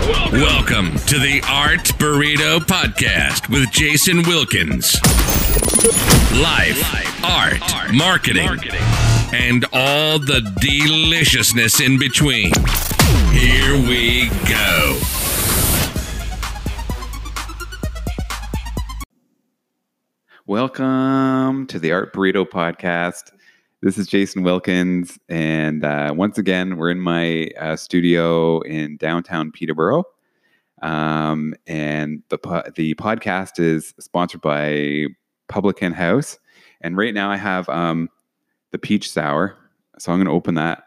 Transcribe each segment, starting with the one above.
Welcome to the Art Burrito Podcast with Jason Wilkins. Life, art, marketing, and all the deliciousness in between. Here we go. Welcome to the Art Burrito Podcast. This is Jason Wilkins, and once again, we're in my studio in downtown Peterborough. And the podcast is sponsored by Publican House. And right now I have the peach sour. So I'm going to open that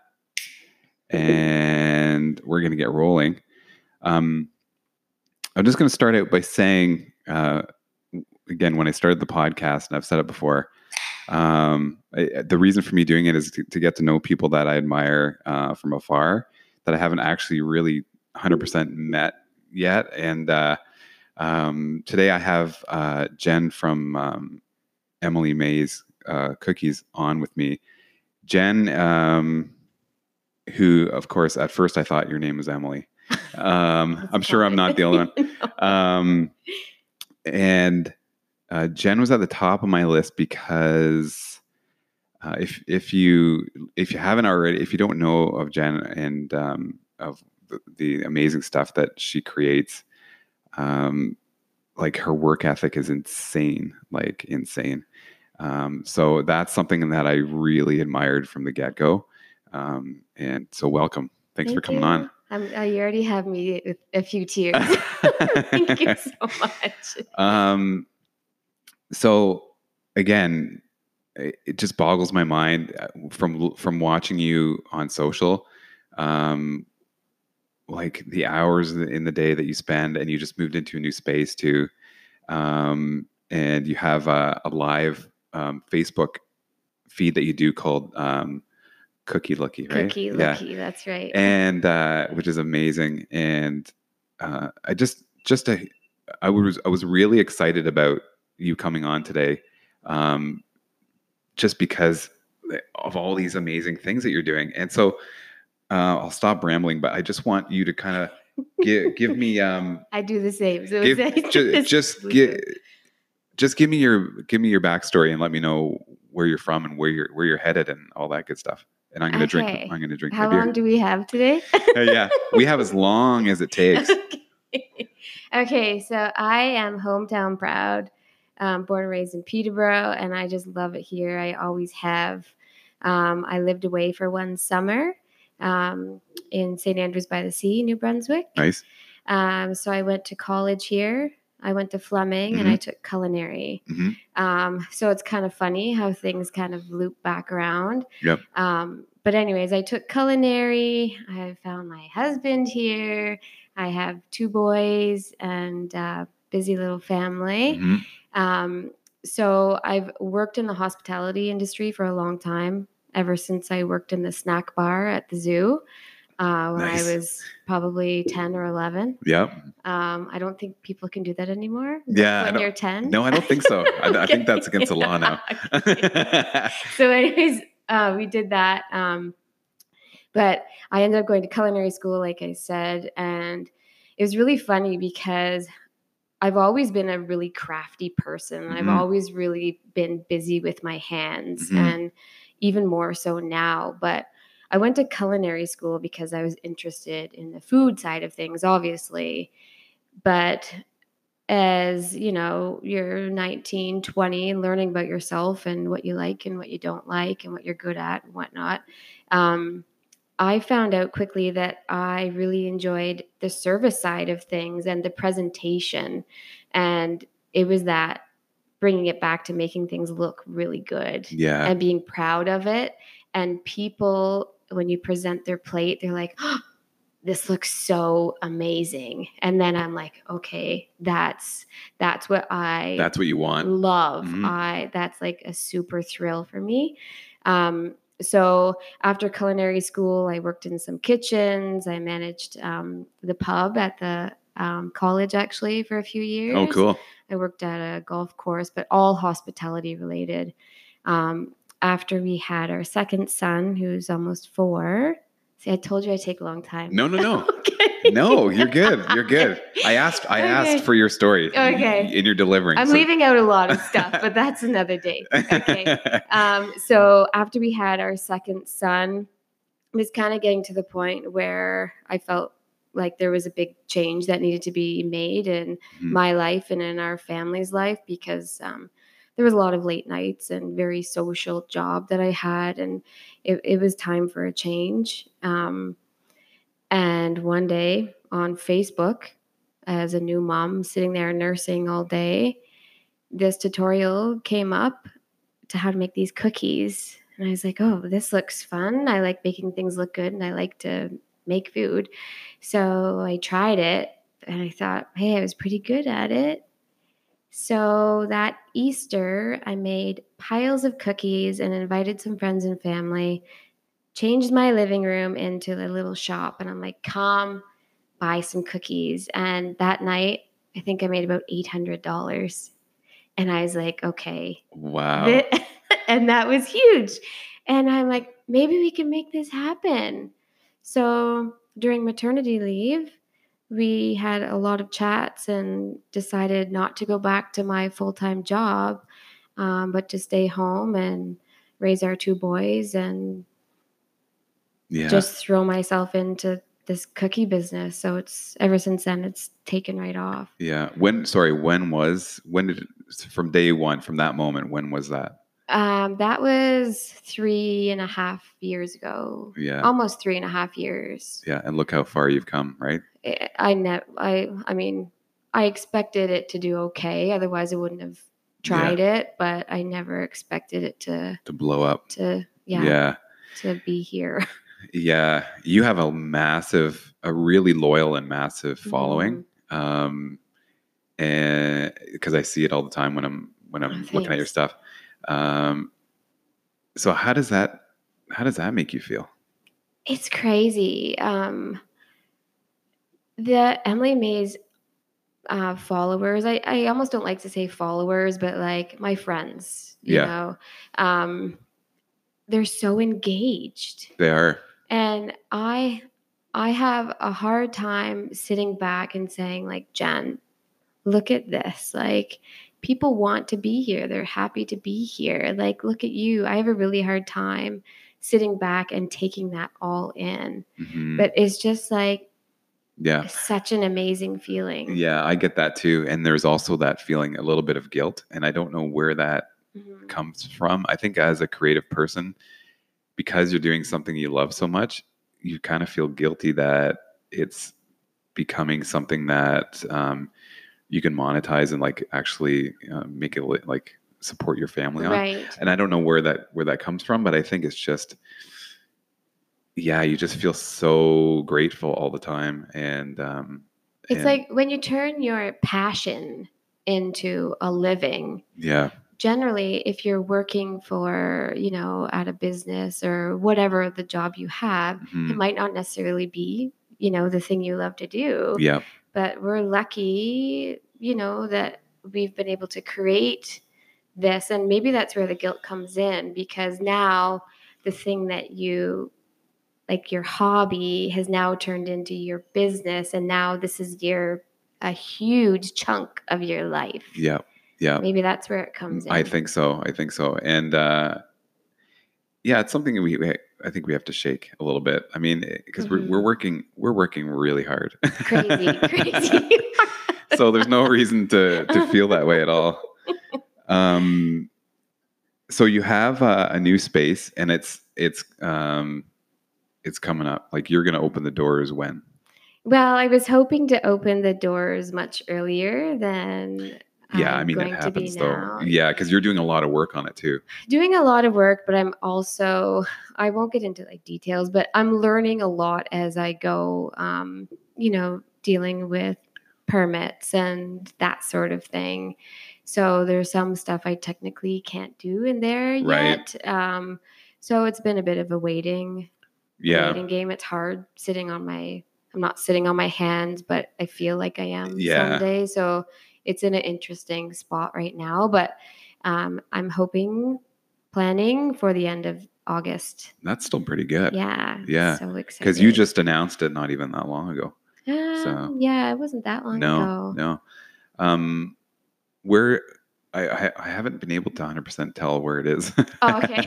and we're going to get rolling. I'm just going to start out by saying, again, when I started the podcast, and I've said it before, the reason for me doing it is to get to know people that I admire from afar that I haven't actually really 100% met yet. And today I have Jen from Emily May's Cookies on with me. Jen, who, of course, at first I thought your name was Emily. I'm sure I'm not the only one. And Jen was at the top of my list because if you haven't already, if you don't know of Jen and of the amazing stuff that she creates, like her work ethic is insane. So that's something that I really admired from the get-go. And so welcome. Thanks for coming on. You already have me with a few tears. Thank you so much. So again, it just boggles my mind from watching you on social, like the hours in the day that you spend, and you just moved into a new space too. And you have a live Facebook feed that you do called Cookie Lookie, right? Cookie Lookie, that's right. And which is amazing. And I was really excited about you coming on today, just because of all these amazing things that you're doing. And so I'll stop rambling, but I just want you to kind of give me. I do the same. So just give me your backstory and let me know where you're from and where you're headed and all that good stuff. And I'm going to drink. I'm going to drink. How long do we have today? Yeah, we have as long as it takes. Okay, so I am hometown proud. Born and raised in Peterborough, and I just love it here. I always have. I lived away for one summer in St. Andrews by the Sea, New Brunswick. Nice. So I went to college here. I went to Fleming, and I took culinary. So it's kind of funny how things kind of loop back around. Yep. But anyways, I took culinary. I found my husband here. I have 2 boys and busy little family. So I've worked in the hospitality industry for a long time, ever since I worked in the snack bar at the zoo when I was probably 10 or 11. Yep. I don't think people can do that anymore. Yeah. When you're 10. No, I don't think so. I think that's against the law now. So anyways, we did that. But I ended up going to culinary school, like I said, and it was really funny because I've always been a really crafty person. I've always really been busy with my hands, and even more so now. But I went to culinary school because I was interested in the food side of things, obviously. But as you know, you're 19, 20, learning about yourself and what you like and what you don't like and what you're good at and whatnot. I found out quickly that I really enjoyed the service side of things and the presentation. And it was that bringing it back to making things look really good and being proud of it. And people, when you present their plate, they're like, oh, this looks so amazing. And then I'm like, okay, that's what you want. Love. That's like a super thrill for me. So after culinary school, I worked in some kitchens. I managed the pub at the college actually for a few years. Oh, cool. I worked at a golf course, but all hospitality related. After we had our second son, who's almost 4, See, I told you I take a long time. No. Okay. No, you're good. You're good. I asked for your story. Okay. In your delivering. I'm leaving out a lot of stuff, but that's another day. Okay. So after we had our second son, it was kind of getting to the point where I felt like there was a big change that needed to be made in my life and in our family's life, because there was a lot of late nights and very social job that I had, and it was time for a change. And one day on Facebook, as a new mom sitting there nursing all day, this tutorial came up to how to make these cookies. And I was like, oh, this looks fun. I like making things look good and I like to make food. So I tried it and I thought, hey, I was pretty good at it. So that Easter, I made piles of cookies and invited some friends and family, changed my living room into a little shop. And I'm like, come buy some cookies. And that night, I think I made about $800. And I was like, okay. Wow. And that was huge. And I'm like, maybe we can make this happen. So during maternity leave, we had a lot of chats and decided not to go back to my full-time job, but to stay home and raise our two boys and just throw myself into this cookie business. So it's ever since then, it's taken right off. Yeah. From day one, from that moment, when was that? That was 3.5 years ago. Yeah. Almost 3.5 years. Yeah. And look how far you've come, right? I mean, I expected it to do okay. Otherwise I wouldn't have tried it, but I never expected it to blow up, to be here. Yeah. You have a really loyal and massive following. And because I see it all the time when I'm looking at your stuff. So how does that make you feel? It's crazy. The Emily Mays followers, I almost don't like to say followers, but like my friends, you know, they're so engaged. They are. And I have a hard time sitting back and saying, like, Jen, look at this. Like, people want to be here. They're happy to be here. Like, look at you. I have a really hard time sitting back and taking that all in. Mm-hmm. But it's just like, such an amazing feeling. Yeah, I get that too. And there's also that feeling, a little bit of guilt. And I don't know where that comes from. I think as a creative person, because you're doing something you love so much, you kind of feel guilty that it's becoming something that you can monetize and like actually make it like support your family on. Right. And I don't know where that comes from, but I think it's just, you just feel so grateful all the time. And it's like when you turn your passion into a living. Yeah. Generally, if you're working for, at a business or whatever the job you have, it might not necessarily be, the thing you love to do. Yeah. But we're lucky, that we've been able to create this. And maybe that's where the guilt comes in, because now the thing that you, like your hobby, has now turned into your business. And now this is a huge chunk of your life. Yeah. Yeah. Maybe that's where it comes in. I think so. And it's something I think we have to shake a little bit. I mean, because we're working really hard. Crazy. So there's no reason to feel that way at all. So you have a new space, and it's coming up. Like, you're going to open the doors when? Well, I was hoping to open the doors much earlier than. Yeah, I mean, it happens though. Yeah, because you're doing a lot of work on it too. Doing a lot of work, but I'm also, I won't get into like details, but I'm learning a lot as I go, dealing with permits and that sort of thing. So there's some stuff I technically can't do in there yet. So it's been a bit of a waiting game. It's hard I'm not sitting on my hands, but I feel like I am someday. So it's in an interesting spot right now, but I'm planning for the end of August. That's still pretty good. Yeah. Yeah. So excited. Because you just announced it not even that long ago. So yeah, it wasn't that long ago. No. Where I haven't been able to 100% tell where it is. Oh, okay.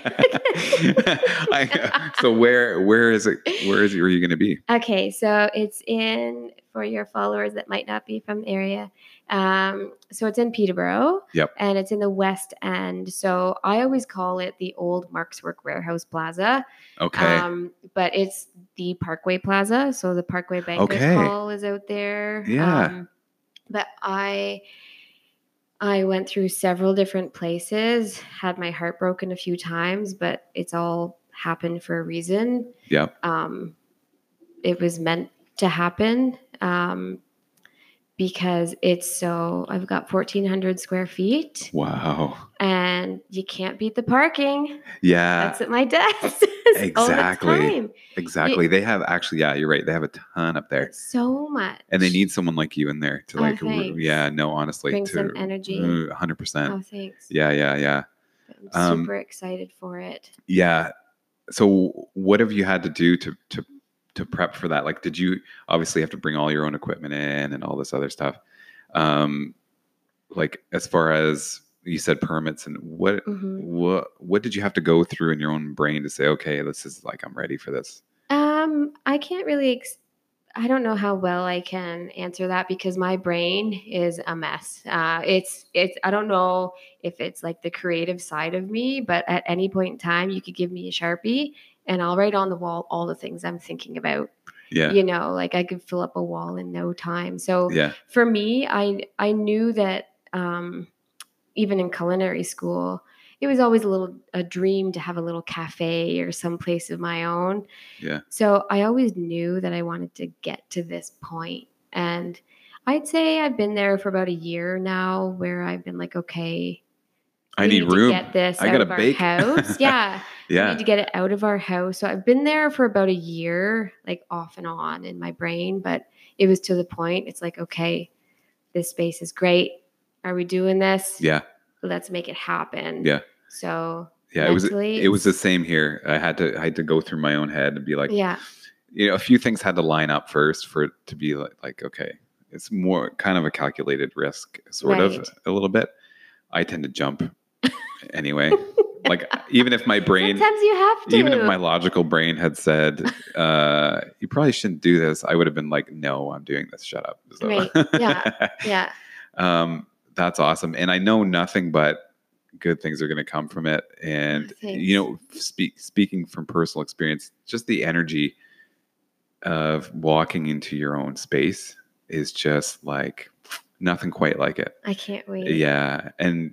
So where is it? Where are you going to be? Okay, so it's in, for your followers that might not be from the area. So it's in Peterborough. Yep. And it's in the West End. So I always call it the old Mark's Work Warehouse Plaza. Okay. But it's the Parkway Plaza. So the Parkway Banquet Hall is out there. Yeah. But I went through several different places, had my heart broken a few times, but it's all happened for a reason. Yep. It was meant to happen because I've got 1,400 square feet. Wow. And you can't beat the parking. Yeah. That's what my dad says all the time. Exactly. They have actually, yeah, you're right. They have a ton up there. So much. And they need someone like you in there to honestly. Bring some energy. 100%. Oh, thanks. Yeah. I'm super excited for it. Yeah. So what have you had to do to prep for that? Like, did you obviously have to bring all your own equipment in and all this other stuff? Like as far as you said, permits and what did you have to go through in your own brain to say, okay, this is like, I'm ready for this? I can't really, I don't know how well I can answer that because my brain is a mess. I don't know if it's like the creative side of me, but at any point in time, you could give me a Sharpie and I'll write on the wall all the things I'm thinking about. Yeah. You know, like I could fill up a wall in no time. So for me, I knew that even in culinary school, it was always a dream to have a little cafe or some place of my own. Yeah. So I always knew that I wanted to get to this point. And I'd say I've been there for about a year now where I've been like, okay, I need room. To get this I out gotta of our bake. house. Yeah. Yeah. I need to get it out of our house. So I've been there for about a year, like off and on in my brain, but it was to the point. It's like, okay, this space is great. Are we doing this? Yeah. Let's make it happen. Yeah. So yeah, it was the same here. I had to go through my own head and be like, yeah, you know, a few things had to line up first for it to be like, okay, it's more kind of a calculated risk, sort of a little bit. I tend to jump anyway. Like even if my brain, sometimes you have to. Even if my logical brain had said, you probably shouldn't do this, I would have been like, no, I'm doing this. Shut up. So, right. Yeah. That's awesome. And I know nothing but good things are going to come from it. And, you know, speaking from personal experience, just the energy of walking into your own space is just like nothing quite like it. I can't wait. Yeah. And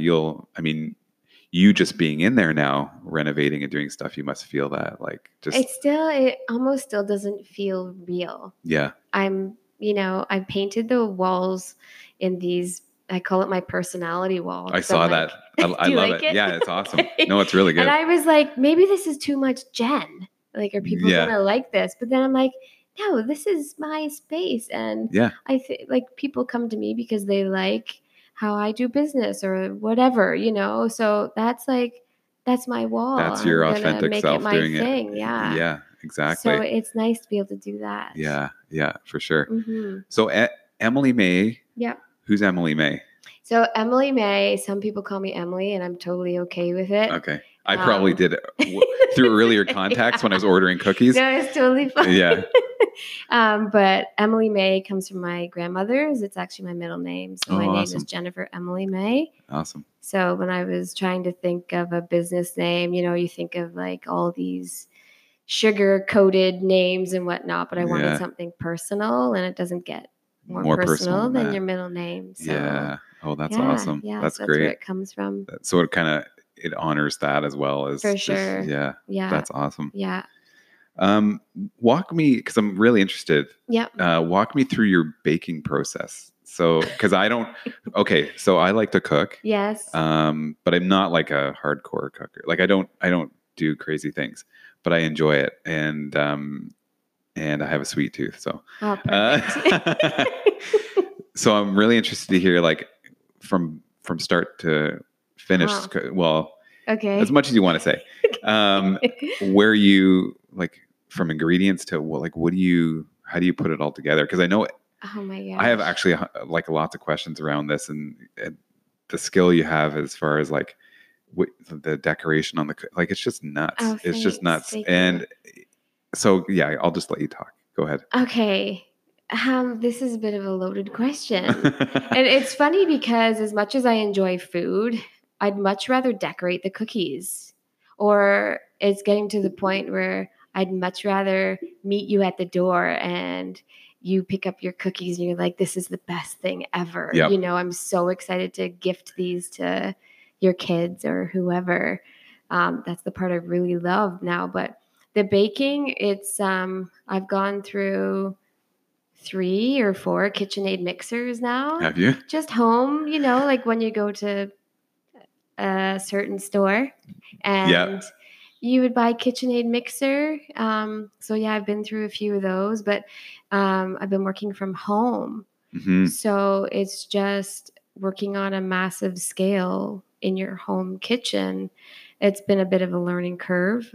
you just being in there now, renovating and doing stuff, you must feel that like just. It almost still doesn't feel real. Yeah. I painted the walls in these, I call it my personality wall. I saw that. I love it. Yeah, it's awesome. No, it's really good. And I was like, maybe this is too much Jen. Like, are people going to like this? But then I'm like, no, this is my space. And I think like people come to me because they like how I do business or whatever, you know? So that's my wall. That's your authentic self doing it. Yeah. Yeah, exactly. So it's nice to be able to do that. Yeah. Yeah, for sure. Mm-hmm. So Emily May. Yeah. Who's Emily May? So Emily May, some people call me Emily and I'm totally okay with it. Okay. I probably did it through earlier contacts when I was ordering cookies. No, it's totally fine. Yeah. But Emily May comes from my grandmother's. It's actually my middle name. So my name is Jennifer Emily May. Awesome. So when I was trying to think of a business name, you know, you think of like all these sugar-coated names and whatnot, but I wanted something personal and it doesn't get more personal than your middle name. So, yeah. Oh, that's awesome. Yeah, that's great. That's where it comes from. So it honors that as well as for sure. Yeah. That's awesome. Yeah. Walk me, because I'm really interested. Yeah. Walk me through your baking process. So, because I don't. Okay, so I like to cook. Yes. But I'm not like a hardcore cooker. Like I don't do crazy things, but I enjoy it, and I have a sweet tooth. So. Oh, perfect. So I'm really interested to hear like from start to finish. Well, Okay. as much as you want to say. Where you like from ingredients to what do you, how do you put it all together? Because I know Oh my gosh. I have actually like lots of questions around this and the skill you have as far as like the decoration on the, like, it's just nuts. Oh, It's just thanks. nuts. Thank And you. so, yeah, I'll just let you talk. Go ahead. Okay. This is a bit of a loaded question. And it's funny because as much as I enjoy food, I'd much rather decorate the cookies. Or it's getting to the point where I'd much rather meet you at the door and you pick up your cookies and you're like, this is the best thing ever. Yep. You know, I'm so excited to gift these to your kids or whoever. That's the part I really love now. But the baking, it's I've gone through 3 or 4 KitchenAid mixers now. Have you? Just home, you know, like when you go to a certain store and you would buy KitchenAid mixer. So yeah, I've been through a few of those, but I've been working from home. Mm-hmm. So it's just working on a massive scale in your home kitchen. It's been a bit of a learning curve,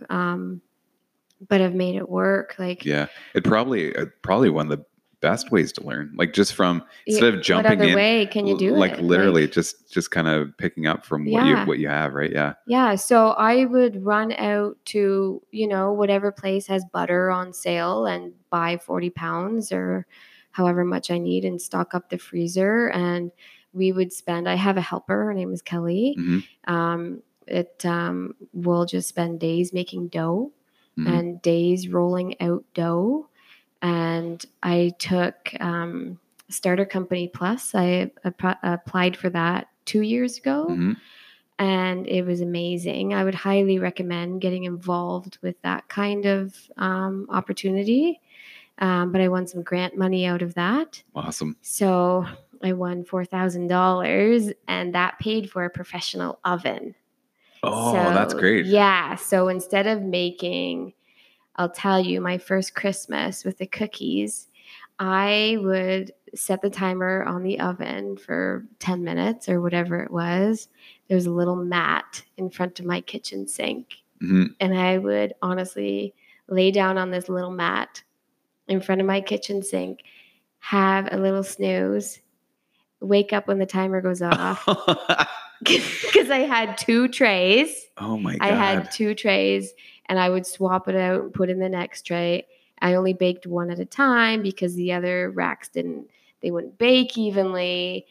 but I've made it work. Like, yeah, it probably one of the best ways to learn. Like just from instead of jumping what other in, way can you do like it? literally Like, just kind of picking up from Yeah. what you have, right? Yeah. Yeah. So I would run out to, you know, whatever place has butter on sale and buy 40 pounds or however much I need and stock up the freezer. And we would spend, I have a helper, her name is Kelly. Mm-hmm. We'll just spend days making dough Mm-hmm. and days rolling out dough. And I took Starter Company Plus. I applied for that 2 years ago. Mm-hmm. And it was amazing. I would highly recommend getting involved with that kind of opportunity. But I won some grant money out of that. Awesome. So I won $4,000 and that paid for a professional oven. Oh, So, that's great. Yeah. So instead of making, I'll tell you, my first Christmas with the cookies, I would set the timer on the oven for 10 minutes or whatever it was. There was a little mat in front of my kitchen sink. Mm-hmm. And I would honestly lay down on this little mat in front of my kitchen sink, have a little snooze, wake up when the timer goes off. Because I had 2 trays. Oh my God. I had 2 trays and I would swap it out and put in the next tray. I only baked one at a time because the other racks wouldn't bake evenly.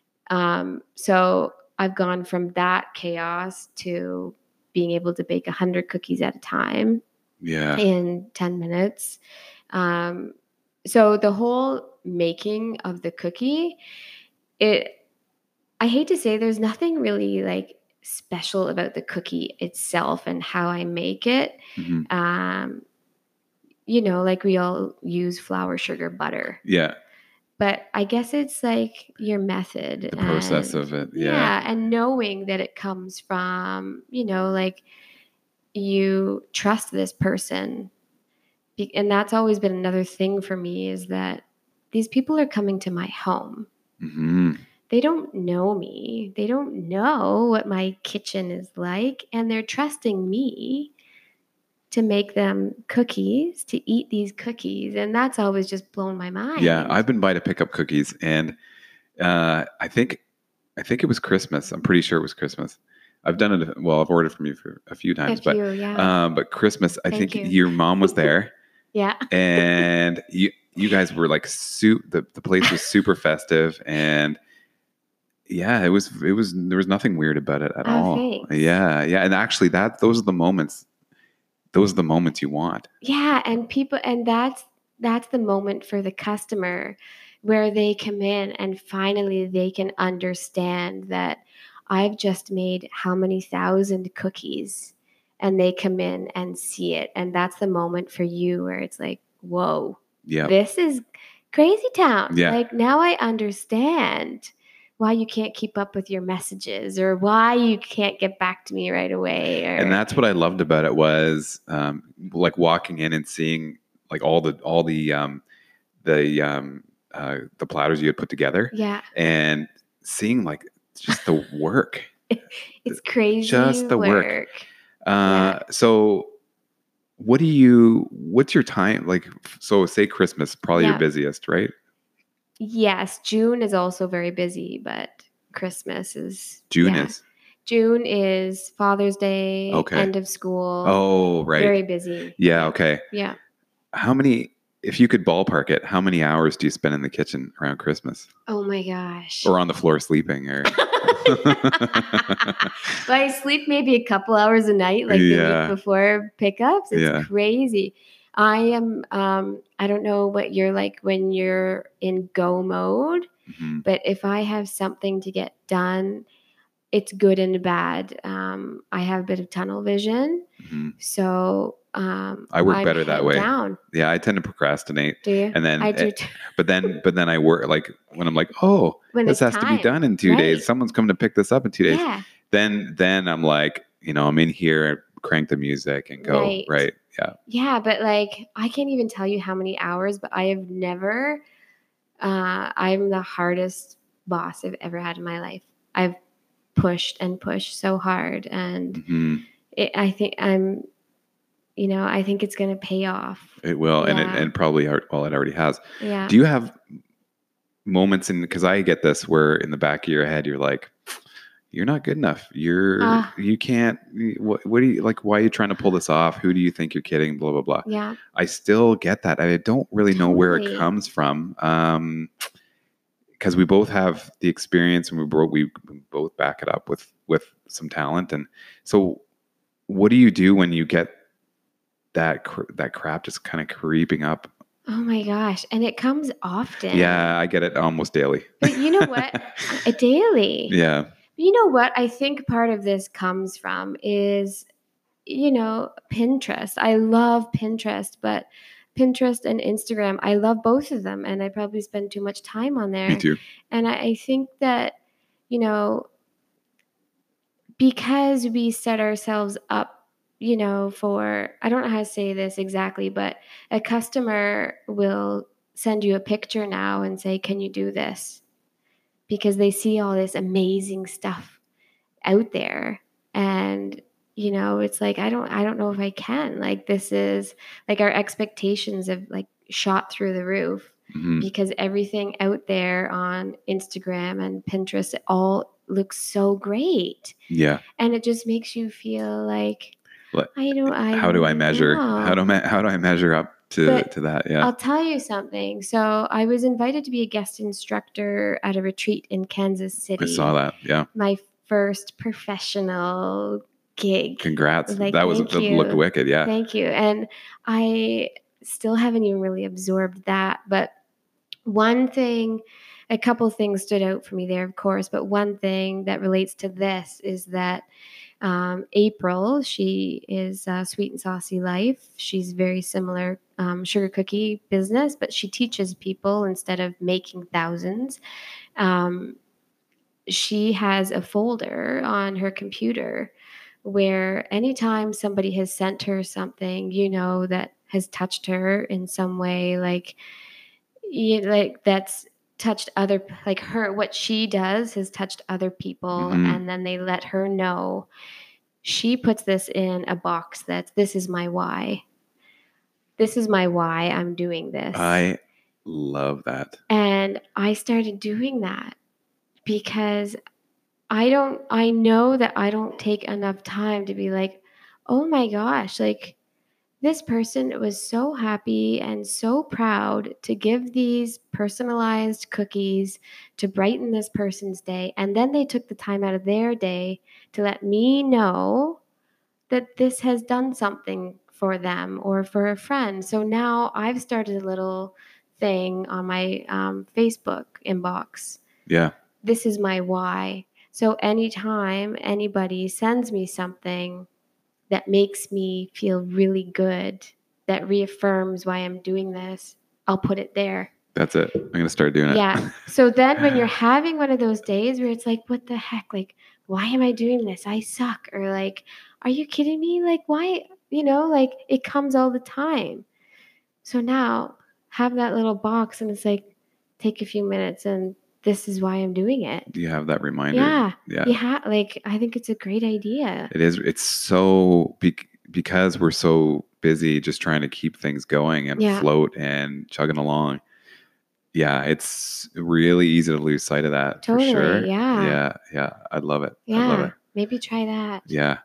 So I've gone from that chaos to being able to bake 100 cookies at a time in 10 minutes. So the whole making of the cookie, I hate to say there's nothing really like special about the cookie itself and how I make it. Mm-hmm. You know, like we all use flour, sugar, butter. Yeah. But I guess it's like your method. The process of it. Yeah. And knowing that it comes from, you know, like you trust this person. And that's always been another thing for me is that these people are coming to my home. Mm-hmm. They don't know me. They don't know what my kitchen is like. And they're trusting me to make them cookies, to eat these cookies. And that's always just blown my mind. Yeah, I've been by to pick up cookies. And I think it was Christmas. I'm pretty sure it was Christmas. I've done it. Well, I've ordered from you for a few times. But Christmas, I think your mom was there. Yeah. And you guys were like, the place was super festive. And yeah, there was nothing weird about it at all. Thanks. Yeah. And actually those are the moments you want. Yeah. And that's the moment for the customer where they come in and finally they can understand that I've just made how many thousand cookies, and they come in and see it. And that's the moment for you where it's like, whoa, this is crazy town. Yeah. Like now I understand why you can't keep up with your messages or why you can't get back to me right away. And that's what I loved about it was like walking in and seeing like all the platters you had put together. Yeah. And seeing like just the work It's crazy Just the work. work. Yeah. So what's your time? Like, so say Christmas, probably your Yeah. busiest, right? Yes, June is also very busy, but Christmas is June yeah. is. June is Father's Day, Okay. end of school. Oh, right. Very busy. Yeah, okay. Yeah. If you could ballpark it, how many hours do you spend in the kitchen around Christmas? Oh my gosh. Or on the floor sleeping? Or But I sleep maybe a couple hours a night, like the Yeah. week before pickups. It's Yeah. crazy. I am, I don't know what you're like when you're in go mode, Mhm. but if I have something to get done, it's good and bad. I have a bit of tunnel vision. Mhm. So I work I'm better that head way. down. Yeah, I tend to procrastinate. Do you? And then I do too. but then I work, like when I'm like, oh, When this it's has to be time, done in 2 right. days. Someone's coming to pick this up in 2 days. Yeah. Then I'm like, I'm in here, crank the music and go. Right. Right. Yeah. Yeah, but like I can't even tell you how many hours, but I have never I'm the hardest boss I've ever had in my life. I've pushed and pushed so hard, and Mhm. I think I think it's going to pay off. It will. Yeah. And probably, it already has. Yeah. Do you have moments because I get this where in the back of your head, you're like, you're not good enough. You can't, what do you like? Why are you trying to pull this off? Who do you think you're kidding? Blah, blah, blah. Yeah. I still get that. I don't really know where it Totally. comes from. Because we both have the experience and we both back it up with some talent. And so what do you do when you get that crap just kind of creeping up? Oh my gosh. And it comes often. Yeah, I get it almost daily. But you know what? Daily. Yeah. You know what I think part of this comes from is, Pinterest. I love Pinterest, but Pinterest and Instagram, I love both of them. And I probably spend too much time on there. Me too. And I think that, because we set ourselves up, for, I don't know how to say this exactly, but a customer will send you a picture now and say, can you do this? Because they see all this amazing stuff out there. And, it's like, I don't know if I can. Like, this is like our expectations have like shot through the roof. Mhm. Because everything out there on Instagram and Pinterest, it all looks so great. Yeah. And it just makes you feel like, how do I measure? How do I measure up to that? Yeah. I'll tell you something. So I was invited to be a guest instructor at a retreat in Kansas City. I saw that. Yeah. My first professional gig. Congrats. Like, that thank you. looked wicked. Yeah. Thank you. And I still haven't even really absorbed that. But a couple things stood out for me there, of course. But one thing that relates to this is that April, she is Sweet and Saucy Life. She's very similar sugar cookie business, but she teaches people instead of making thousands. She has a folder on her computer where anytime somebody has sent her something, that has touched her in some way, like that's touched other, like what she does has touched other people. Mhm. And then they let her know. She puts this in a box this is my why. This is my why I'm doing this. I love that. And I started doing that because I know that I don't take enough time to be like, oh my gosh, like this person was so happy and so proud to give these personalized cookies to brighten this person's day. And then they took the time out of their day to let me know that this has done something for them or for a friend. So now I've started a little thing on my Facebook inbox. Yeah. This is my why. So anytime anybody sends me something that makes me feel really good, that reaffirms why I'm doing this, I'll put it there. That's it. I'm going to start doing it. Yeah. So then when you're having one of those days where it's like, what the heck? Like, why am I doing this? I suck. Or like, are you kidding me? Like, why? Like it comes all the time. So now have that little box and it's like, take a few minutes and this is why I'm doing it. You have that reminder. Yeah. Yeah. Like, I think it's a great idea. It is. It's so because we're so busy just trying to keep things going and Yeah. float and chugging along. Yeah, it's really easy to lose sight of that. Totally, for sure. yeah. Yeah. I love it. I love Yeah. it. Maybe try that. Yeah.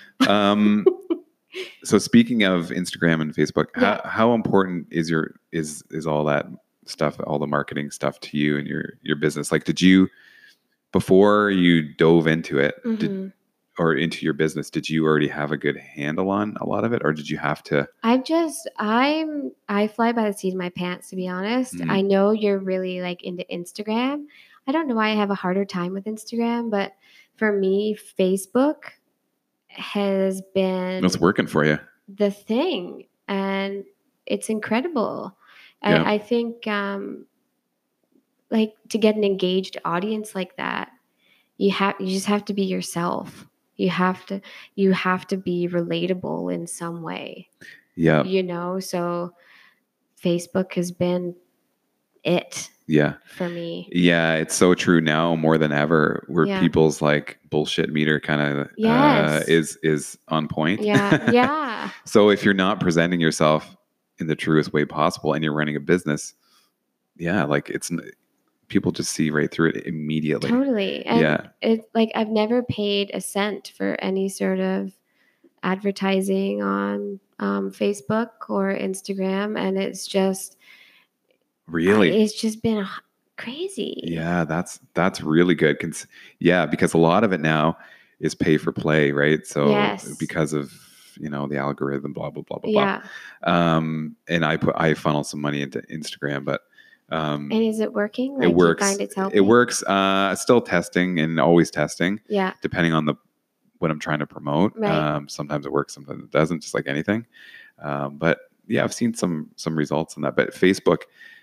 So speaking of Instagram and Facebook, Yeah. how important is all that stuff, all the marketing stuff to you and your business? Like, did you, before you dove into it, Mhm. or into your business, did you already have a good handle on a lot of it, or did you have to? I fly by the seat of my pants, to be honest. Mhm. I know you're really like into Instagram. I don't know why I have a harder time with Instagram, but for me, Facebook has been What's working for you? the thing, and it's incredible. Yeah. I think like to get an engaged audience like that, you just have to be yourself. You have to be relatable in some way. Yeah. You know, so Facebook has been it Yeah. for me. Yeah, it's so true now more than ever, where Yeah. people's like bullshit meter kind of Yes. is on point. Yeah. Yeah. So if you're not presenting yourself in the truest way possible and you're running a business, yeah, like people just see right through it immediately. Totally. And Yeah. it's like I've never paid a cent for any sort of advertising on Facebook or Instagram, and it's just Really? it's just been crazy. Yeah, that's really good. Yeah, because a lot of it now is pay for play, right? So Yes. because of the algorithm, blah blah blah blah Yeah. blah. And I funnel some money into Instagram, but And is it working? Like, it works. Do you find it's helping? It works. Still testing and always testing. Yeah. Depending on what I'm trying to promote. Right. Sometimes it works, sometimes it doesn't, just like anything. But yeah, I've seen some results on that. But Facebook,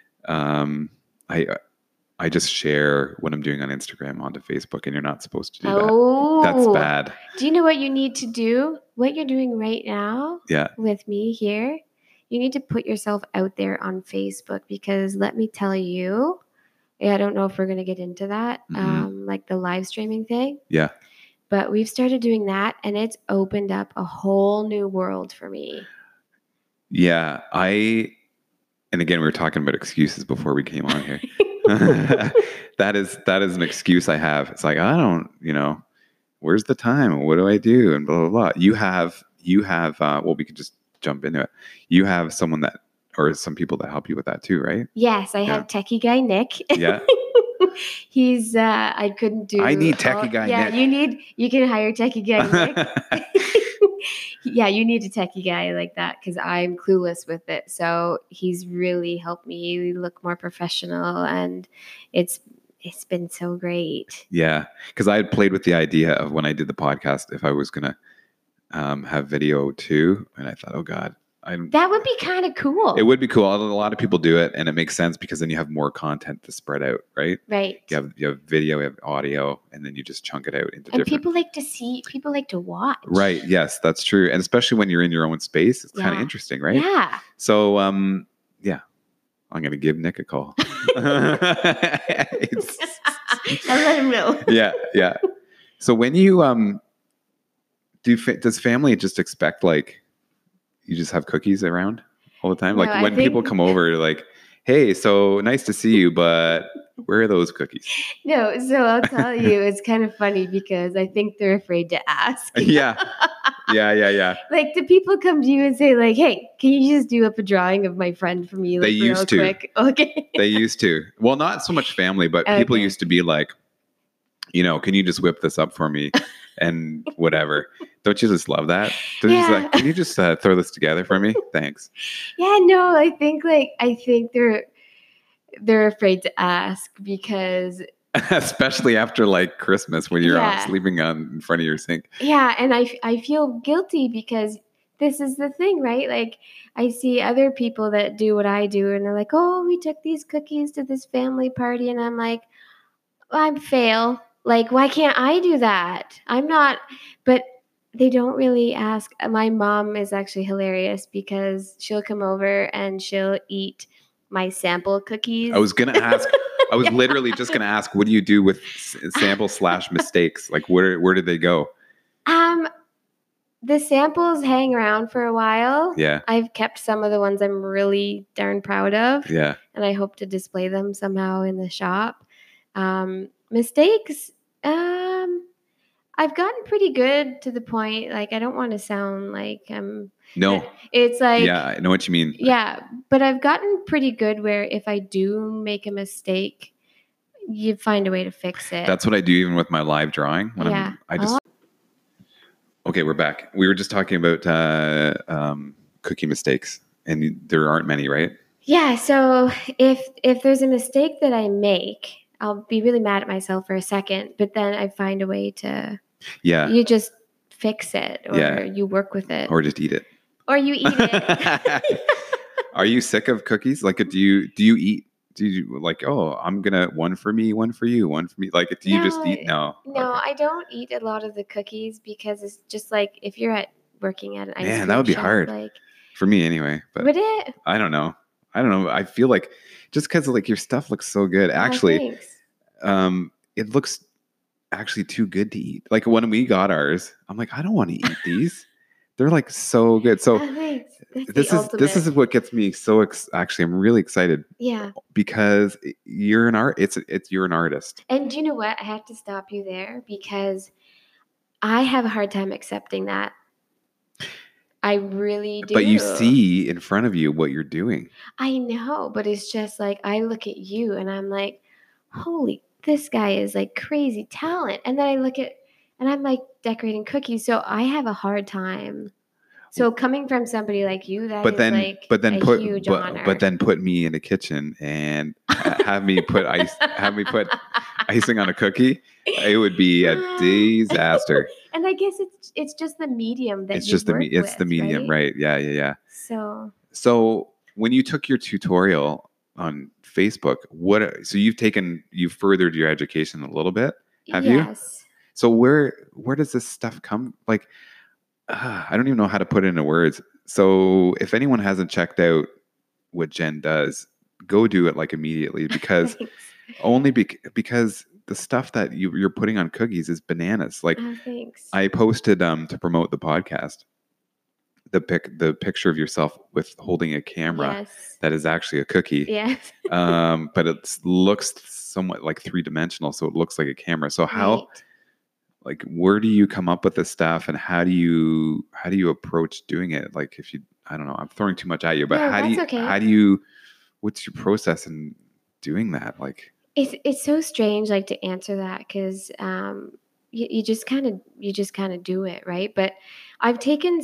I just share what I'm doing on Instagram onto Facebook, and you're not supposed to do that. That's bad. Do you know what you need to do? What you're doing right now Yeah. with me here, you need to put yourself out there on Facebook, because let me tell you, I don't know if we're going to get into that, like the live streaming thing. Yeah. But we've started doing that, and it's opened up a whole new world for me. Yeah. And again, we were talking about excuses before we came on here. That is an excuse I have. It's like, I don't, where's the time? What do I do? And blah, blah, blah. You have, well, we could just jump into it. You have someone or some people that help you with that too, right? Yes. I have techie guy, Nick. Yeah. He's, I need techie guy, Nick. Yeah, you can hire techie guy, Nick. Yeah, you need a techie guy like that, because I'm clueless with it. So he's really helped me look more professional, and it's been so great. Yeah, because I had played with the idea of, when I did the podcast, if I was going to have video too. And I thought, oh God. That would be kind of cool. It would be cool. A lot of people do it, and it makes sense because then you have more content to spread out, right? Right. You have video, you have audio, and then you just chunk it out into and different. People like to watch. Right. Yes, that's true. And especially when you're in your own space, it's kind of interesting, right? Yeah. So, yeah, I'm going to give Nick a call. I'll let him know. Yeah. So when you does family just expect like you just have cookies around all the time? No, like when people come over, like, hey, so nice to see you, but where are those cookies? No, so I'll tell you, it's kind of funny because I think they're afraid to ask. Yeah. Like, do people come to you and say, like, hey, can you just do up a drawing of my friend for me? Like, they used to. Quick? Okay. They used to. Well, not so much family, but people used to be like, can you just whip this up for me and whatever? Don't you just love that? Don't you just like, can you just throw this together for me? Thanks. Yeah, no, I think they're afraid to ask, because especially after like Christmas when you're sleeping in front of your sink. Yeah, and I feel guilty because this is the thing, right? Like, I see other people that do what I do, and they're like, oh, we took these cookies to this family party, and I'm like, I'm fail. Like, why can't I do that? I'm not, but they don't really ask. My mom is actually hilarious because she'll come over and she'll eat my sample cookies. I was going to ask I was literally just going to ask, what do you do with sample/mistakes? Like, where did they go? The samples hang around for a while. Yeah. I've kept some of the ones I'm really darn proud of. Yeah. And I hope to display them somehow in the shop. Mistakes, I've gotten pretty good to the point, like, I don't want to sound like No. it's like, Yeah, I know what you mean. yeah, but I've gotten pretty good where if I do make a mistake, you find a way to fix it. That's what I do even with my live drawing. When Yeah. Okay, we're back. We were just talking about cookie mistakes, and there aren't many, right? Yeah. So if there's a mistake that I make, I'll be really mad at myself for a second, but then I find a way to. Yeah. You just fix it, or Yeah. you work with it, Or just eat it. or you eat it. Are you sick of cookies? Like, do you eat? Do you like? Oh, I'm gonna one for me, one for you, one for me. Like, do you just eat? No. No, Okay. I don't eat a lot of the cookies because it's just like if you're working at an ice cream that would be shop, hard. like, for me anyway. But would it? I don't know. I feel like just because like your stuff looks so good. Actually, it looks actually too good to eat. Like when we got ours, I'm like, I don't want to eat these. They're like so good. So this is what gets me so actually I'm really excited. Yeah. Because you're an you're an artist. And do you know what? I have to stop you there because I have a hard time accepting that. I really do. But you see in front of you what you're doing. I know, but it's just like I look at you and I'm like, holy, this guy is like crazy talent. And then I look at and I'm like decorating cookies. So I have a hard time. So coming from somebody like you, that is a huge honor. But then put me in a kitchen and have me put icing on a cookie. It would be a disaster. And I guess it's just the medium that it's the medium, right? Yeah. So when you took your tutorial on Facebook, so you've furthered your education a little bit, have you? Yes. So where does this stuff come? Like, I don't even know how to put it into words. So if anyone hasn't checked out what Jen does, go do it like immediately because because the stuff that you're putting on cookies is bananas. Like I posted to promote the podcast the picture of yourself with holding a camera that is actually a cookie. Yes. But it looks somewhat like 3-dimensional, so it looks like a camera. So how like where do you come up with this stuff and how do you approach doing it? Like I don't know, I'm throwing too much at you, but what's your process in doing that? Like it's so strange like to answer that because you just kind of do it, right? But I've taken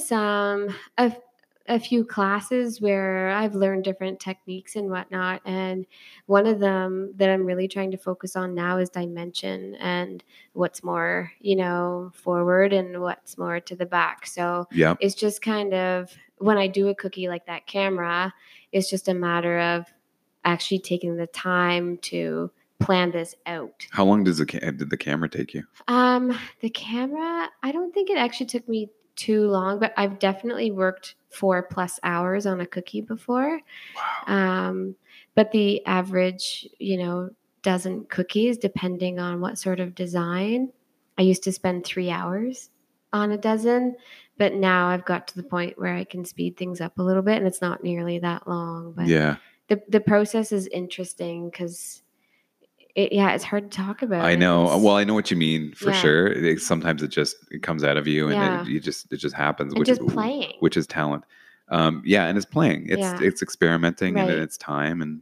a few classes where I've learned different techniques and whatnot. And one of them that I'm really trying to focus on now is dimension and what's more, forward and what's more to the back. So it's just kind of, when I do a cookie like that camera, it's just a matter of actually taking the time to plan this out. How long did the camera take you? The camera, I don't think it actually took me too long, but I've definitely worked 4+ hours on a cookie before. Wow. But the average, dozen cookies, depending on what sort of design, I used to spend 3 hours on a dozen, but now I've got to the point where I can speed things up a little bit and it's not nearly that long. But the process is interesting because it's hard to talk about. I know. Well, I know what you mean for sure. Sometimes it comes out of you, and it just happens. And just playing, which is talent. And it's playing. It's experimenting, and it's time, and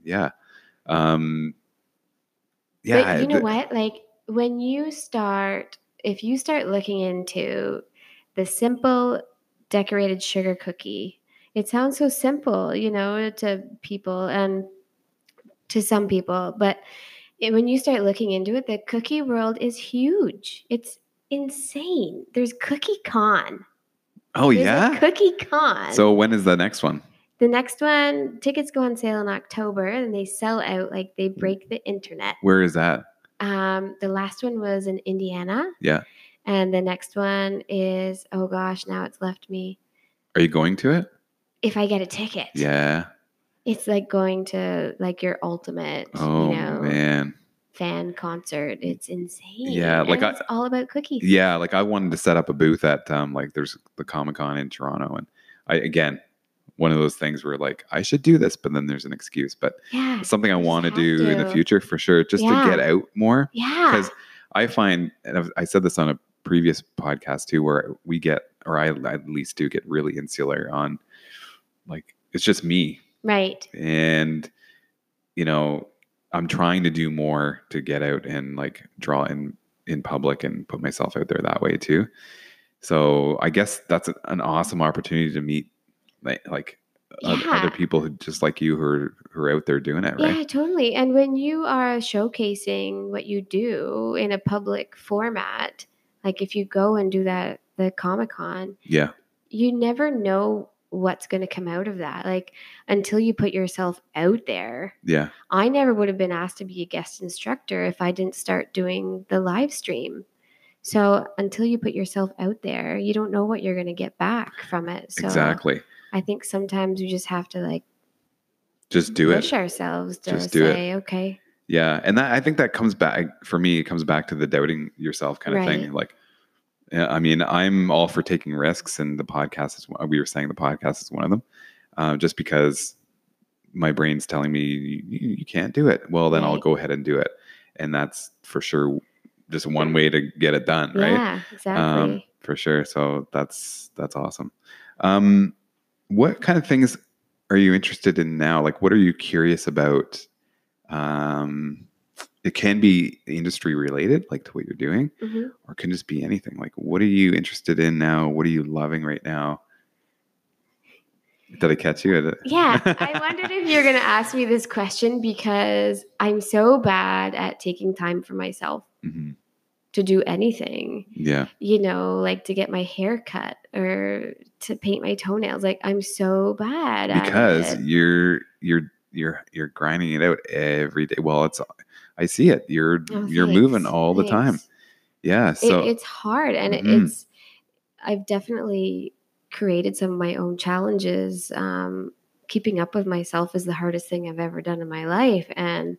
But you know what? Like when if you start looking into the simple decorated sugar cookie, it sounds so simple, to people and to some people, but when you start looking into it, the cookie world is huge. It's insane. There's Cookie Con. Oh, yeah? Cookie Con. So when is the next one? The next one, tickets go on sale in October, and they sell out like they break the internet. Where is that? The last one was in Indiana. Yeah. And the next one is, oh gosh, now it's left me. Are you going to it? If I get a ticket. Yeah. It's like going to like your ultimate, Oh man. fan concert. It's insane. Yeah, like and it's all about cookies. Yeah, like I wanted to set up a booth at like there's the Comic-Con in Toronto, and again, one of those things where like I should do this, but then there's an excuse. But Yeah, it's something I you just want to have do in the to. future for sure, just to Yeah. get out more. Yeah. Because I find, and I said this on a previous podcast too, where we get, or I at least do get really insular on, like it's just me, Right. and I'm trying to do more to get out and like draw in public and put myself out there that way too. So I guess that's an awesome opportunity to meet like Yeah. other people who just like you who are out there doing it, right? Yeah, totally. And when you are showcasing what you do in a public format, like if you go and do that, the Comic-Con, Yeah. you never know what's going to come out of that. Like until you put yourself out there. Yeah. I never would have been asked to be a guest instructor if I didn't start doing the live stream. So until you put yourself out there, you don't know what you're going to get back from it. So Exactly. I think sometimes we just have to like just do push it. ourselves to Just do it. say, okay. Yeah. And I think that comes back for me, it comes back to the doubting yourself kind of thing. Right. Like, I mean, I'm all for taking risks, and the podcast is, we were saying the podcast is one of them, just because my brain's telling me you can't do it. Well, then I'll Right. go ahead and do it. And that's for sure just one way to get it done. Right. Yeah, exactly. For sure. So that's awesome. What kind of things are you interested in now? Like, what are you curious about? It can be industry related, like to what you're doing, Mhm. or it can just be anything. Like, what are you interested in now? What are you loving right now? Did I catch you at it? Yeah, I wondered if you're going to ask me this question because I'm so bad at taking time for myself Mhm. to do anything. Yeah. Like to get my hair cut or to paint my toenails. Like I'm so bad Because at it. you're grinding it out every day. Well, I see it. You're Oh, moving thanks. all the time. Thanks. Yeah. So It's hard, and Mhm. I've definitely created some of my own challenges. Keeping up with myself is the hardest thing I've ever done in my life, and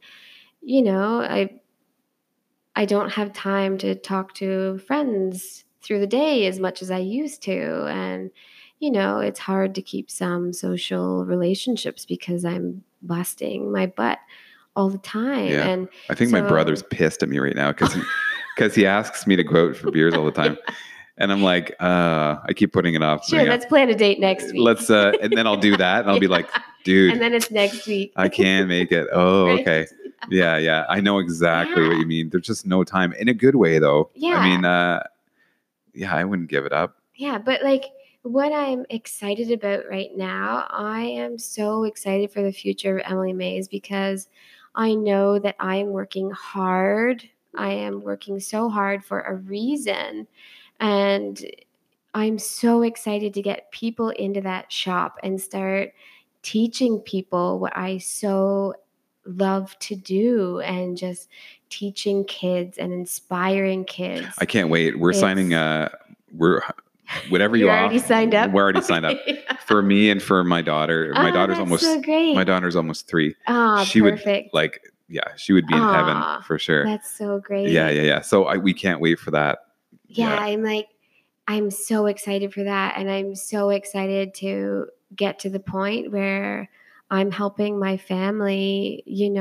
I don't have time to talk to friends through the day as much as I used to, and it's hard to keep some social relationships because I'm busting my butt all the time. Yeah. And I think my so- brother's pissed at me right now because he asks me to go out for beers all the time. And I'm like, I keep putting it off. Sure, let's plan a date next week. Let's and then I'll do that, and I'll be like, dude, and then it's next week. I can't make it. Oh, Right? okay. Yeah. I know exactly what Yeah. you mean. There's just no time, in a good way, though. Yeah. I mean, yeah, I wouldn't give it up. Yeah, but like what I'm excited about right now, I am so excited for the future of Emily Mays because I know that I am working hard. I am working so hard for a reason. And I'm so excited to get people into that shop and start teaching people what I so love to do and just teaching kids and inspiring kids. I can't wait. We're It's- signing. We're whatever you You're off. already signed up? We're already signed up Okay. for me and for my daughter. My Oh, daughter's that's almost so great. my daughter's almost 3. Oh, She perfect. would she would be in heaven Aw, for sure. That's so great. Yeah. So we can't wait for that. Yeah, I'm so excited for that. And I'm so excited to get to the point where I'm helping my family,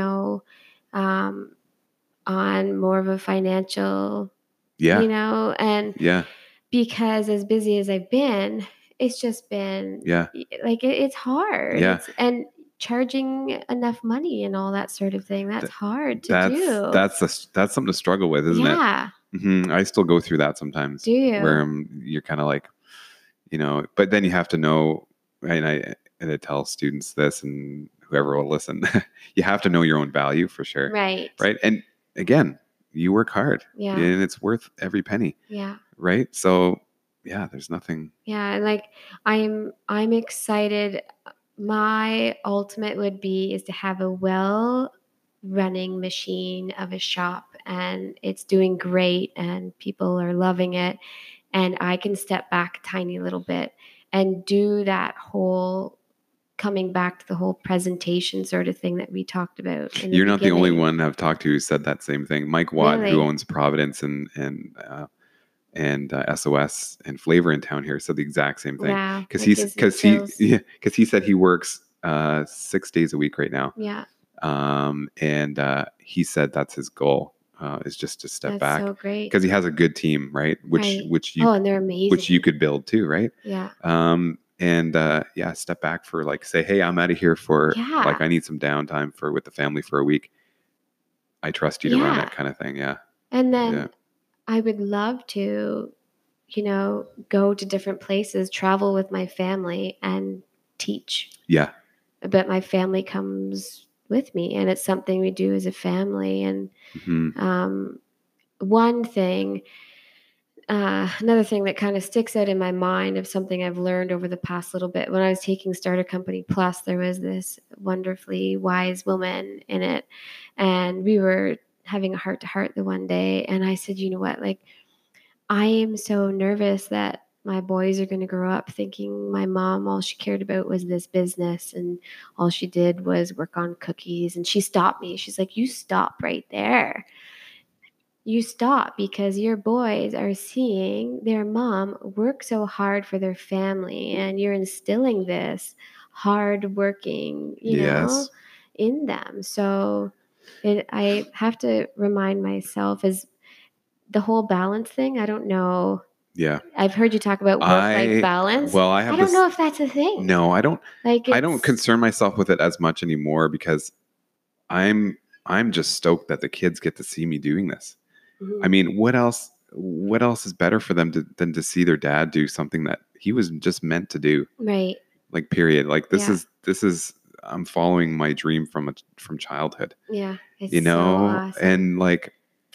on more of a financial, Yeah. and Yeah. because as busy as I've been, it's just been Yeah. like it's hard. Yeah. And charging enough money and all that sort of thing, that's hard to do. That's something to struggle with, isn't it? Yeah. I still go through that sometimes. Do you? Where you're kind of like, but then you have to know, and I tell students this, and whoever will listen, you have to know your own value for sure. Right. Right. And again, you work hard. Yeah. And it's worth every penny. Yeah. Right. So yeah, there's nothing. Yeah. And I'm excited. My ultimate would be is to have a well running machine of a shop, and it's doing great and people are loving it, and I can step back a tiny little bit and do that whole coming back to the whole presentation sort of thing that we talked about. In the You're not the only beginning. one I've talked to who said that same thing. Mike Watt, who Really? owns Providence and SOS and Flavor in town here, said the exact same thing. Wow. Because that gives me chills. he said he works 6 days a week right now. Yeah. And he said that's his goal, is just to step That's back, so great. because he has a good team, right? Right. Which Oh, and they're amazing. which you could build too, right? Yeah. Step back for like, say, hey, I'm out of here for Yeah. like, I need some downtime with the family for a week. I trust you to run Yeah. it, kind of thing. Yeah. And then Yeah. I would love to, go to different places, travel with my family and teach. Yeah. But my family comes with me, and it's something we do as a family. And Mhm. one thing, another thing that kind of sticks out in my mind of something I've learned over the past little bit, when I was taking Starter Company Plus, there was this wonderfully wise woman in it, and we were having a heart-to-heart the one day, and I said, you know what, like, I am so nervous that my boys are going to grow up thinking my mom, all she cared about was this business, and all she did was work on cookies. And she stopped me. She's like, you stop right there. You stop, because your boys are seeing their mom work so hard for their family, and you're instilling this hard working, Yes. in them. So I have to remind myself, as the whole balance thing, I don't know. Yeah. I've heard you talk about work-life balance. Well, I don't know if that's a thing. No, I don't. Like, I don't concern myself with it as much anymore, because I'm just stoked that the kids get to see me doing this. I mean, what else is better for them than to see their dad do something that he was just meant to do? Right. Like, period. Like, this Yeah. is I'm following my dream from childhood. Yeah. It's So awesome. and like,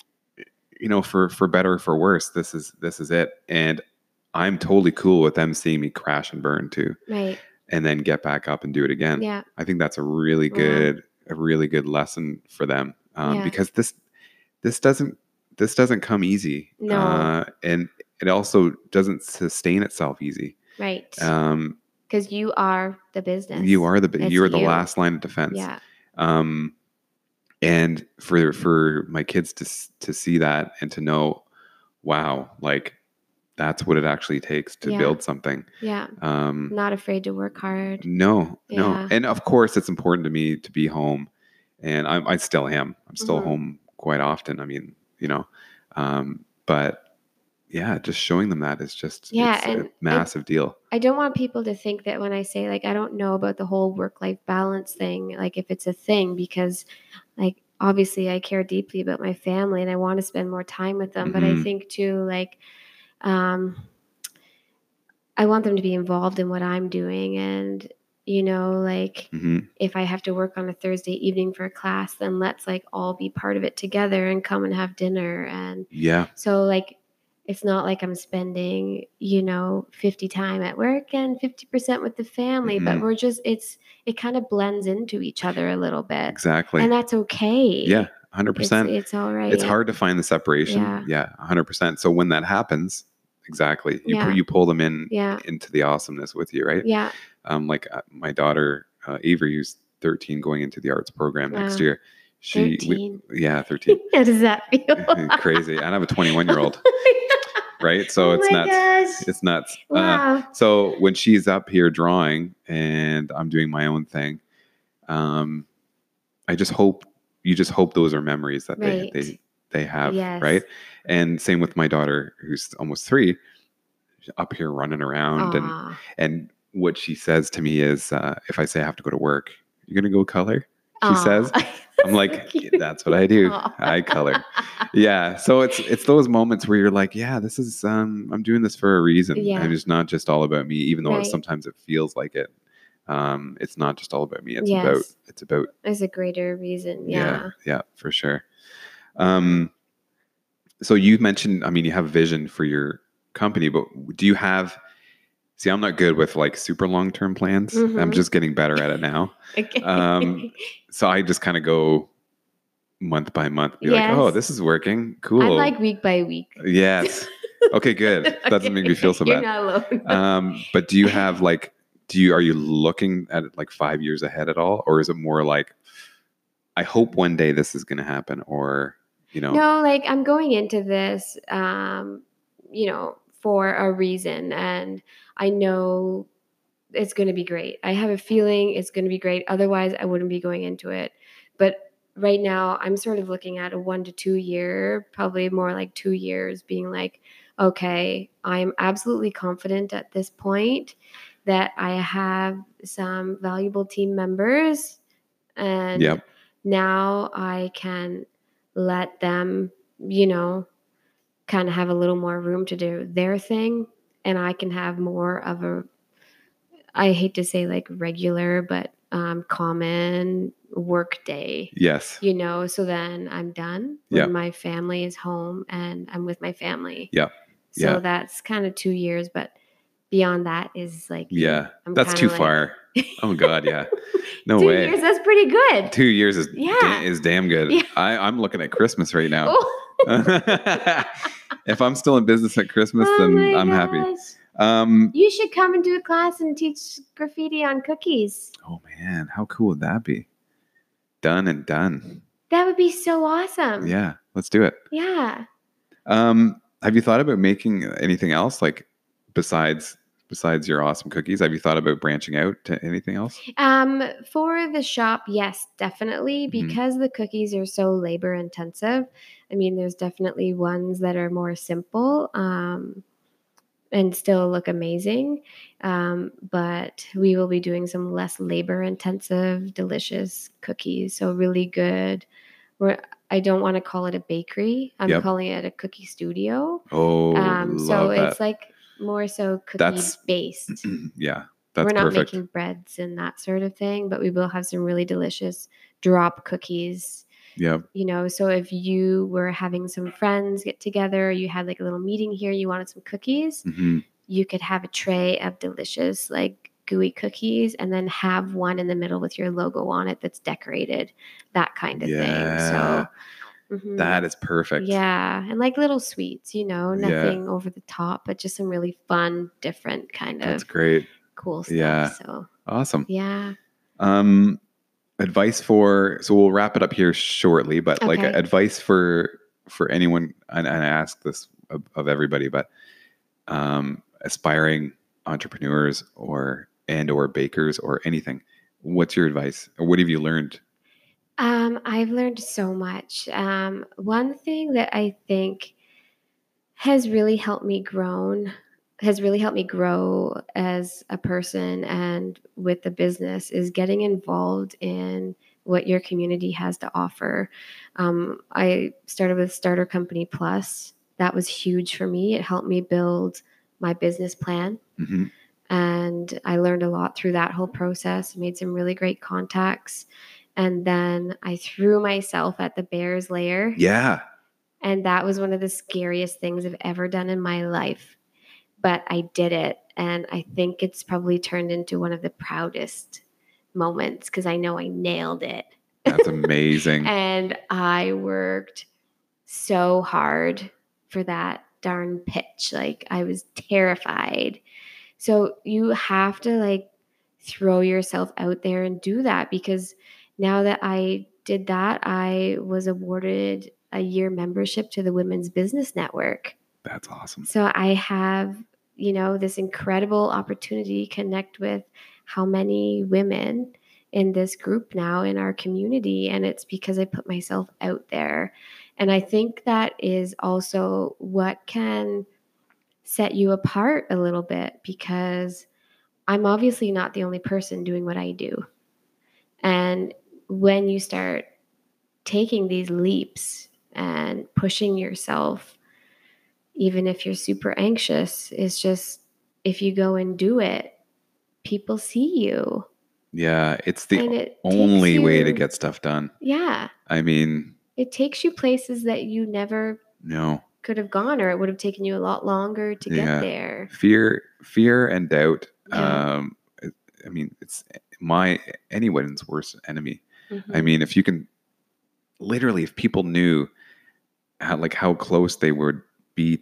for better or for worse, this is it. And I'm totally cool with them seeing me crash and burn too, Right. and then get back up and do it again. Yeah. I think that's a really good lesson for them, Yeah. because this doesn't come easy. No. And it also doesn't sustain itself easy. Right. Um, Because you are the business. you are the It's last line of defense. Yeah. And for my kids to see that and to know, wow, like, that's what it actually takes to Yeah. build something. Yeah. Not afraid to work hard. No. Yeah. And of course, it's important to me to be home, and I still am. I'm still Mhm. home quite often. I mean, but yeah, just showing them that is just Yeah, it's and a massive deal. I don't want people to think that when I say, like, I don't know about the whole work-life balance thing, like, if it's a thing, because, like, obviously I care deeply about my family and I want to spend more time with them. But I Mhm. think too, like, I want them to be involved in what I'm doing. And, like, Mhm. if I have to work on a Thursday evening for a class, then let's, like, all be part of it together and come and have dinner. And Yeah. so, like, it's not like I'm spending, 50 time at work and 50% with the family, but Mhm. we're just, it kind of blends into each other a little bit. Exactly. And that's okay. Yeah, 100%. It's all right. It's hard to find the separation. Yeah. Yeah, 100%. So when that happens, exactly, Yeah. you pull them in Yeah. into the awesomeness with you, right? Yeah. Like my daughter Avery, who's 13, going into the arts program next Wow. year. 13. 13. How does that feel? Crazy. And I have a 21-year-old, right? So Oh it's my nuts. gosh. It's nuts. Wow. So when she's up here drawing and I'm doing my own thing, I just hope those are memories that Right. they have, Yes. right? And same with my daughter, who's almost 3, she's up here running around, Aw. and what she says to me is, if I say I have to go to work, "You're gonna go color?" She Aw. says. I'm like, that's what I do. Aw. I color. Yeah. So it's those moments where you're like, yeah, this is I'm doing this for a reason, Yeah. and it's not just all about me, even though Right. sometimes it feels like it. It's not just all about me. It's Yes. about There's a greater reason. Yeah. yeah, for sure. So you mentioned, I mean, you have a vision for your company, but do you have? See, I'm not good with like super long-term plans. I'm Mhm. just getting better at it now. Okay. So I just kind of go month by month, be like, oh, Yes. this is working. Cool. I like week by week. Yes. Okay, good. Doesn't make me feel so You're bad. not alone. But do you have like are you looking at it like 5 years ahead at all? Or is it more like, I hope one day this is going to happen, or, No, like I'm going into this, for a reason. And I know it's going to be great. I have a feeling it's going to be great. Otherwise, I wouldn't be going into it. But right now, I'm sort of looking at a 1 to 2 year, probably more like 2 years, being like, okay, I'm absolutely confident at this point that I have some valuable team members, and Yep. now I can let them, kind of have a little more room to do their thing, and I can have more of a, I hate to say like regular, but common work day. Yes. So then I'm done Yeah. when my family is home and I'm with my family. Yeah. So Yeah. that's kind of 2 years, but beyond that is like, Yeah. I'm That's too kinda far. Oh God. Yeah. No 2 way. years, that's pretty good. 2 years is Yeah. is damn good. Yeah. I'm looking at Christmas right now. Oh. If I'm still in business at Christmas, Oh then my I'm happy. gosh. You should come and do a class and teach graffiti on cookies. Oh man, how cool would that be? Done and done. That would be so awesome. Yeah, let's do it. Yeah. Have you thought about making anything else, like besides your awesome cookies? Have you thought about branching out to anything else? For the shop, yes, definitely, because the cookies are so labor intensive. I mean, there's definitely ones that are more simple, and still look amazing. But we will be doing some less labor intensive, delicious cookies. So really good. I don't want to call it a bakery. I'm calling it a cookie studio. Oh, so love that. it's like more so cookie based. Yeah, that's We're not perfect. making breads and that sort of thing, but we will have some really delicious drop cookies. Yeah. So if you were having some friends get together, you had like a little meeting here, you wanted some cookies, you could have a tray of delicious like gooey cookies and then have one in the middle with your logo on it that's decorated, that kind of thing. So that is perfect. Yeah. And like little sweets, nothing over the top, but just some really fun, different kind of That's great. Cool stuff. Yeah. So awesome. Yeah. Advice so we'll wrap it up here shortly, but like advice for anyone, and I ask this of everybody, but aspiring entrepreneurs or bakers or anything, what's your advice? Or what have you learned? I've learned so much. One thing that I think has really helped me grow as a person and with the business is getting involved in what your community has to offer. I started with Starter Company Plus. That was huge for me. It helped me build my business plan. And I learned a lot through that whole process, made some really great contacts. And then I threw myself at the bear's lair. Yeah. And that was one of the scariest things I've ever done in my life. But I did it. And I think it's probably turned into one of the proudest moments because I know I nailed it. That's amazing. And I worked so hard for that darn pitch. Like I was terrified. So you have to like throw yourself out there and do that, because now that I did that, I was awarded a year membership to the Women's Business Network. That's awesome. So I have, this incredible opportunity to connect with how many women in this group now in our community. And it's because I put myself out there. And I think that is also what can set you apart a little bit, because I'm obviously not the only person doing what I do. And when you start taking these leaps and pushing yourself, even if you're super anxious, it's just, if you go and do it, people see you. Yeah, it's the only way to get stuff done. Yeah. I mean, it takes you places that you never could have gone, or it would have taken you a lot longer to get there. Fear and doubt. Yeah. I mean, it's anyone's worst enemy. I mean, if people knew how close they would be to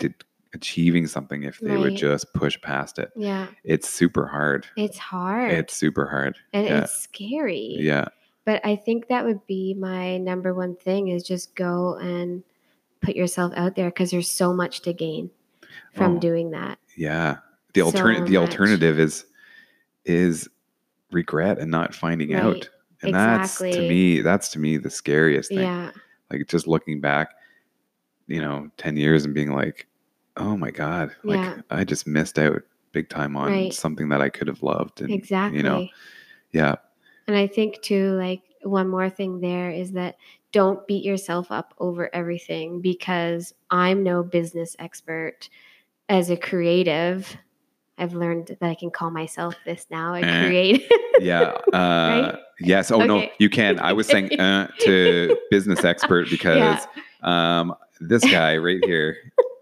achieving something if they would Right. just push past it. Yeah. It's super hard. It's hard. It's super hard. and Yeah. it's scary. Yeah. But I think that would be my number one thing is just go and put yourself out there because there's so much to gain from Oh. doing that. Yeah. So The much. alternative is regret and not finding Right. out. And Exactly. that's to me the scariest thing. Yeah. Like just looking back, 10 years and being like, oh my God, like Yeah. I just missed out big time on Right. something that I could have loved. And, Exactly. yeah. And I think too, like one more thing there is that don't beat yourself up over everything because I'm no business expert. As a creative, I've learned that I can call myself this now, a creative. Yeah. Right? Yes. Oh, no, Okay. you can. I was saying to business expert because this guy right here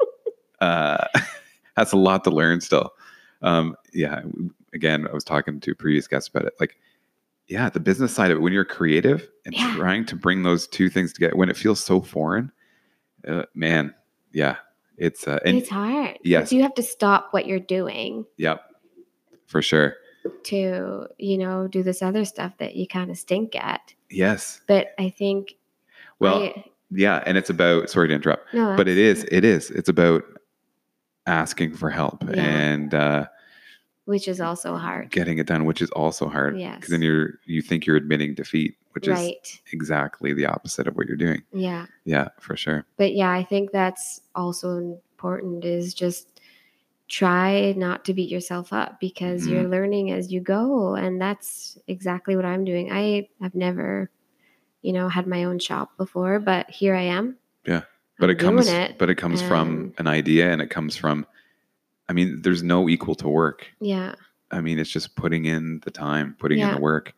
has a lot to learn still. Yeah. Again, I was talking to a previous guest about it. Like, yeah, the business side of it, when you're creative and Yeah. trying to bring those two things together, when it feels so foreign, man, yeah, it's It's hard. Yes. You have to stop what you're doing Yep, for sure. to, do this other stuff that you kind of stink at. Yes. But I think, Well, yeah, and it's about. Sorry to interrupt, no, but it is. It's about asking for help Yeah. and which is also hard. getting it done, which is also hard. Yes. Because then you think you're admitting defeat, which is Right. exactly the opposite of what you're doing. Yeah. Yeah, for sure. But yeah, I think that's also important is just try not to beat yourself up because Mhm. you're learning as you go. And that's exactly what I'm doing. I have never, had my own shop before, but here I am. Yeah. But I'm it comes doing it, but it comes from and- an idea, and it comes from. I mean, there's no equal to work. Yeah. I mean, it's just putting in the time, putting in Yeah. the work.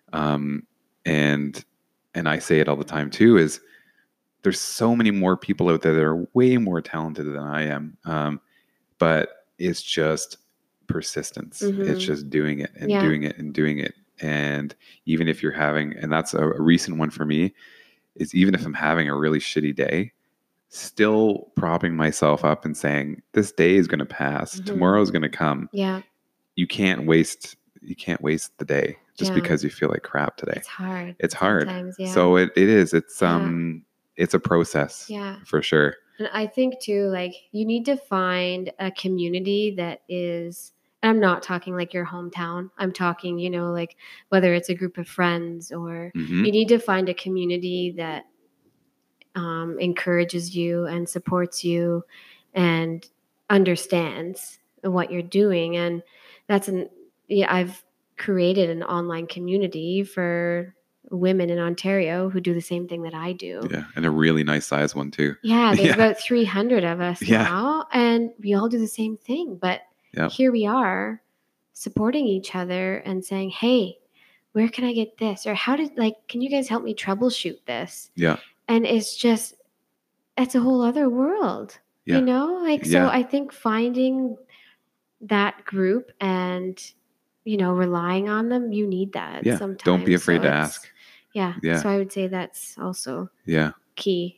And I say it all the time too, is there's so many more people out there that are way more talented than I am. But it's just persistence. Mhm. It's just doing it and Yeah. doing it and doing it. And even if you're having, and that's a recent one for me, is even if I'm having a really shitty day, still propping myself up and saying, this day is going to pass. Mhm. Tomorrow is going to come. Yeah. You can't waste the day just Yeah. because you feel like crap today. It's hard. It's hard. sometimes, yeah. So it is. It's Yeah. it's a process. Yeah. For sure. And I think too, like you need to find a community that is, and I'm not talking like your hometown. I'm talking, like whether it's a group of friends or Mhm. you need to find a community that encourages you and supports you and understands what you're doing. And I've created an online community for women in Ontario who do the same thing that I do. Yeah. And a really nice size one too. Yeah, there's Yeah. about 300 of us Yeah. now, and we all do the same thing. But Yep. here we are supporting each other and saying, hey, where can I get this? Or can you guys help me troubleshoot this? Yeah. And it's a whole other world, Yeah. So Yeah. I think finding that group and, relying on them, you need that Yeah. sometimes. Don't be afraid So to it's- ask. Yeah. Yeah. So I would say that's also Yeah. key,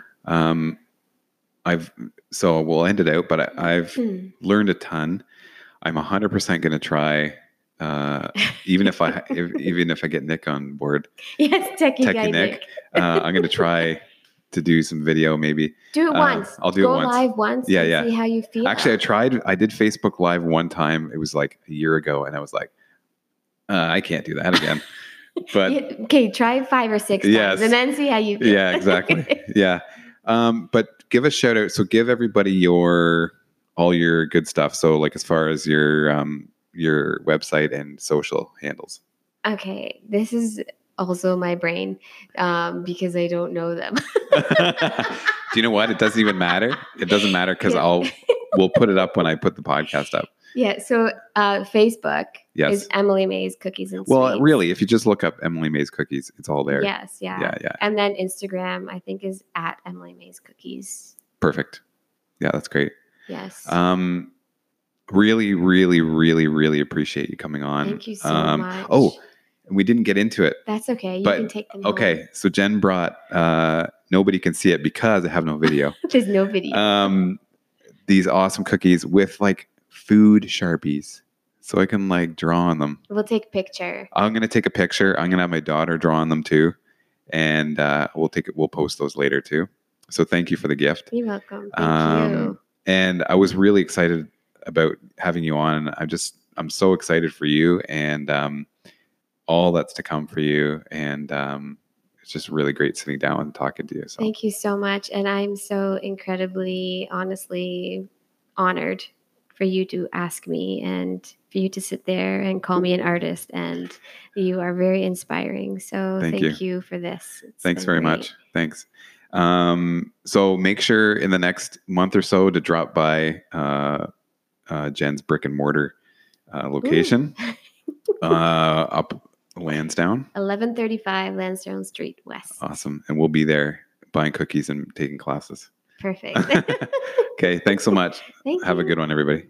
So we'll end it out, but I've Hmm. learned a ton. I'm 100% going to try, even if I get Nick on board, Yes, techie guy Techie Nick. Nick. I'm going to try to do some video maybe. Do it once. I'll do it Go once. live once Yeah, and yeah. see how you feel. Actually, I did Facebook Live one time. It was like a year ago, and I was like, I can't do that again. But Okay, try 5 or 6 times Yes. and then see how you feel. yeah, exactly. Yeah. But give a shout out. So give everybody all your good stuff. So like as far as your website and social handles. Okay, this is also my brain because I don't know them. Do you know what? It doesn't even matter. It doesn't matter because Yeah. we'll put it up when I put the podcast up. Yeah, so Facebook Yes. is Emily May's Cookies and Well, Sweets. really, if you just look up Emily May's Cookies, it's all there. Yes, yeah. Yeah. And then Instagram, I think, is at Emily May's Cookies. Perfect. Yeah, that's great. Yes. Really, really, really, really appreciate you coming on. Thank you so much. Oh, we didn't get into it. That's okay. You but- can take them home. Okay, so Jen brought. Nobody can see it because I have no video. There's no video. these awesome cookies with like food Sharpies, so I can like draw on them. We'll take a picture. I'm gonna take a picture. I'm gonna have my daughter draw on them too, and we'll post those later too. So thank you for the gift. You're welcome. Thank you. And I was really excited about having you on. I'm so excited for you and all that's to come for you. And it's just really great sitting down and talking to you. So. Thank you so much. And I'm so incredibly, honestly honored for you to ask me and for you to sit there and call me an artist. And you are very inspiring. So thank you for this. Thanks very much. Thanks. So make sure in the next month or so to drop by Jen's brick and mortar location up Lansdowne. 1135 Lansdowne Street West. Awesome. And we'll be there buying cookies and taking classes. Perfect. Okay. Thanks so much. Have a good one, everybody.